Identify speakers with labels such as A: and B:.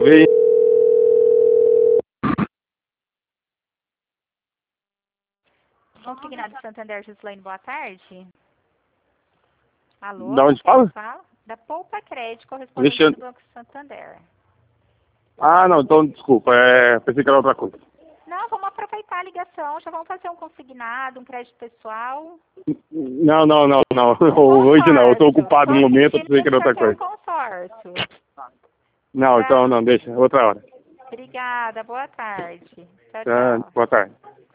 A: Oi.
B: Consignado Santander, Gislaine, boa tarde. Alô?
A: Da onde fala?
B: Fala? Da Poupa Crédito, correspondente do Banco Santander.
A: Ah, não, então desculpa, pensei que era outra coisa.
B: Não, vamos aproveitar a ligação, já vamos fazer um consignado, um crédito pessoal.
A: Não. Hoje não, eu tô ocupado no momento, eu pensei que era outra coisa.
B: Consórcio.
A: Não, então não, deixa, outra hora.
B: Obrigada, boa tarde. Tchau,
A: Tá,
B: tchau.
A: boa tarde.